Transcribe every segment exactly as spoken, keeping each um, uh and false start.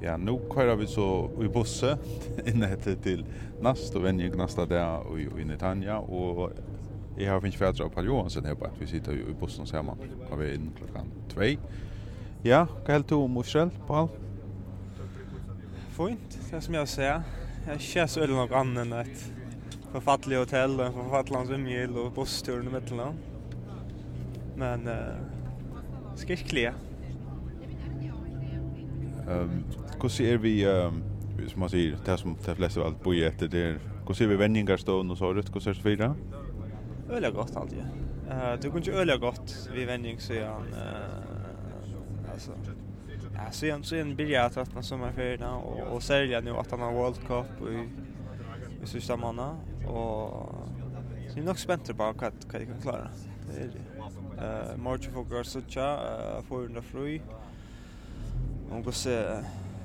Ja, nu kører vi så i busse inne til nästa vending nästa dag i, i Netanya og jeg har finnes fædre av Paul Johansen her på at vi sitter i bussen sammen og vi er inn klokkan två. Ja, hva helt du om Israel, Paul? Fint, det som jag säger. Jag känner så eller något annat än ett författligt hotell, en författlig svimgil och bussturen i mitten. Men uh, skräckliga. Um, hur ser vi, um, som man säger, det som de flesta av allt bor efter, det hur ser vi vändningarstånd och så, hur ser det fyra? Öliga gott alltid. Uh, det går inte öliga gott vid vändning så är han, uh, alltså, ja, så är så en biljett att man sommarferierna och, och sälja nu att han har World Cup i, i sista månaden och så är nog spänt på vad, vad de kan klara. Det är det. Uh, March fokus så tja, uh, får under fri. Och gå se eh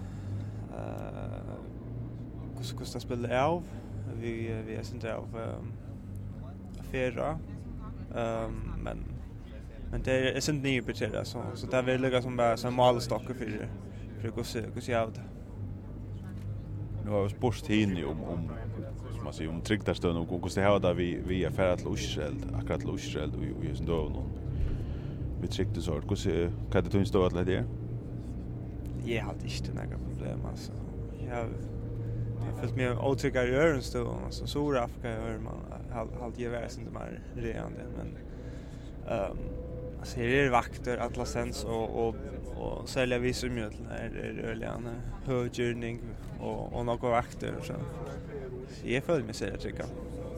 hur hur ska spela av vi vi är inte av um, affärer um, men men det är inte ny betyder så så där vill lägga som bara som målstockar för för gå se gå se av det. Nu har vi sport hin om om som man säger om tryggdagsstund och hur det har där vi vi är färdigt till Israel akkurat till Israel och ju så då vi tryckte så hur se kan det tunst då att det Jag har inte några problem alltså. Jag har fått mig otrygga i öronstånd alltså Sydafrika hör man halt ge värre inte mer reande men ehm um, alltså det är vakter Atlasens och och och sälja visumjöl är det öliga höggjorning och och några vakter så. Så jag följer mig så jag tycker.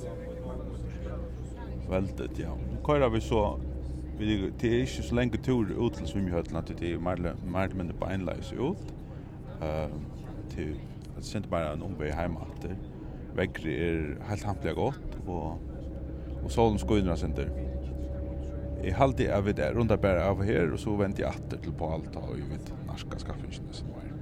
Väldigt ja. Köra vi så vi det är inte så länge tur ut till svimhöllen att det är mer mer men på en läs ut. Eh till att sent bara en omväg hemma efter. Vägre är helt hampligt gott och och solen skiner center. Jag halde av det runt där av här och så vänt jag åter till på allt och ju vet norska skaffingen så var.